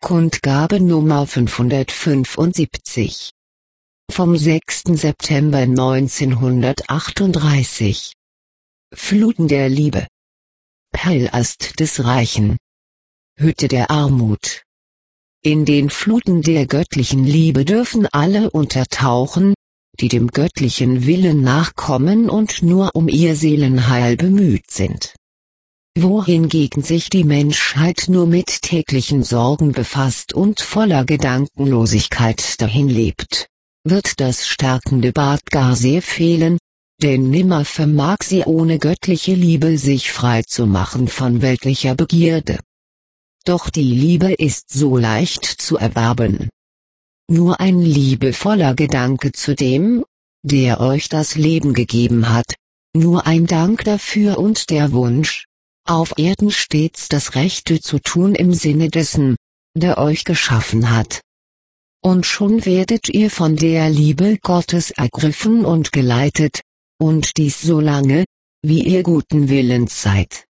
Kundgabe Nummer 575. Vom 6. September 1938. Fluten der Liebe. Palast des Reichen. Hütte der Armut. In den Fluten der göttlichen Liebe dürfen alle untertauchen, die dem göttlichen Willen nachkommen und nur um ihr Seelenheil bemüht sind. Wohingegen sich die Menschheit nur mit täglichen Sorgen befasst und voller Gedankenlosigkeit dahinlebt, wird das stärkende Bad gar sehr fehlen, denn nimmer vermag sie ohne göttliche Liebe sich frei zu machen von weltlicher Begierde. Doch die Liebe ist so leicht zu erwerben. Nur ein liebevoller Gedanke zu dem, der euch das Leben gegeben hat, nur ein Dank dafür und der Wunsch, auf Erden stets das Rechte zu tun im Sinne dessen, der euch geschaffen hat. Und schon werdet ihr von der Liebe Gottes ergriffen und geleitet, und dies so lange, wie ihr guten Willens seid.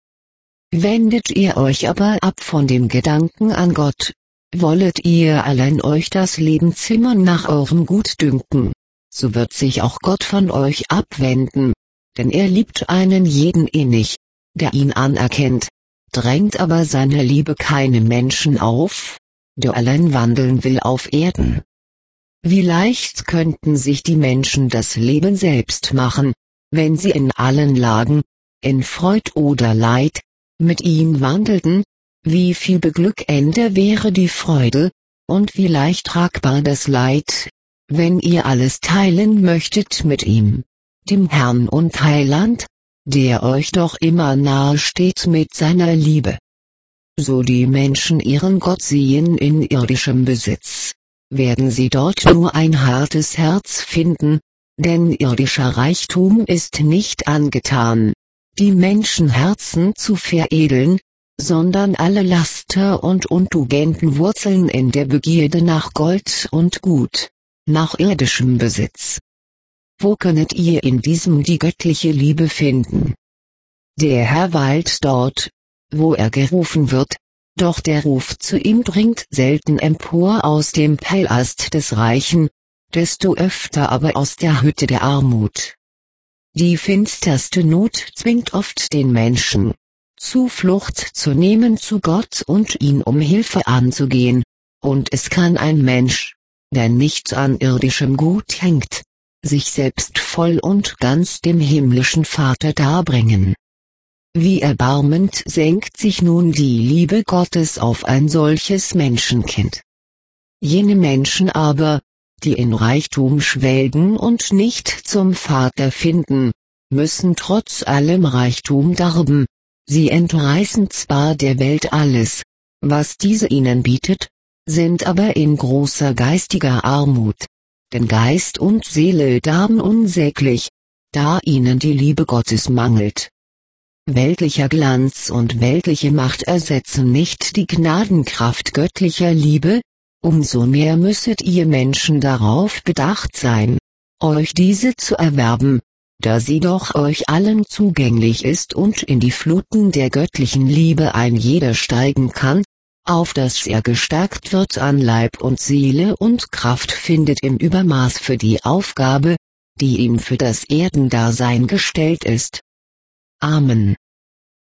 Wendet ihr euch aber ab von dem Gedanken an Gott, wollet ihr allein euch das Leben zimmern nach eurem Gutdünken, so wird sich auch Gott von euch abwenden, denn er liebt einen jeden innig, der ihn anerkennt, drängt aber seine Liebe keinem Menschen auf, der allein wandeln will auf Erden. Wie leicht könnten sich die Menschen das Leben selbst machen, wenn sie in allen Lagen, in Freud oder Leid, mit ihm wandelten, wie viel beglückender wäre die Freude, und wie leicht tragbar das Leid, wenn ihr alles teilen möchtet mit ihm, dem Herrn und Heiland, der euch doch immer nahe steht mit seiner Liebe. So die Menschen ihren Gott sehen in irdischem Besitz, werden sie dort nur ein hartes Herz finden, denn irdischer Reichtum ist nicht angetan, die Menschenherzen zu veredeln, sondern alle Laster und Untugenden wurzeln in der Begierde nach Gold und Gut, nach irdischem Besitz. Wo könnet ihr in diesem die göttliche Liebe finden? Der Herr weilt dort, wo er gerufen wird, doch der Ruf zu ihm dringt selten empor aus dem Palast des Reichen, desto öfter aber aus der Hütte der Armut. Die finsterste Not zwingt oft den Menschen, Zuflucht zu nehmen zu Gott und ihn um Hilfe anzugehen, und es kann ein Mensch, der nichts an irdischem Gut hängt, sich selbst voll und ganz dem himmlischen Vater darbringen. Wie erbarmend senkt sich nun die Liebe Gottes auf ein solches Menschenkind. Jene Menschen aber, die in Reichtum schwelgen und nicht zum Vater finden, müssen trotz allem Reichtum darben, sie entreißen zwar der Welt alles, was diese ihnen bietet, sind aber in großer geistiger Armut, denn Geist und Seele darben unsäglich, da ihnen die Liebe Gottes mangelt. Weltlicher Glanz und weltliche Macht ersetzen nicht die Gnadenkraft göttlicher Liebe, umso mehr müsset ihr Menschen darauf bedacht sein, euch diese zu erwerben, da sie doch euch allen zugänglich ist und in die Fluten der göttlichen Liebe ein jeder steigen kann, auf dass er gestärkt wird an Leib und Seele und Kraft findet im Übermaß für die Aufgabe, die ihm für das Erdendasein gestellt ist. Amen.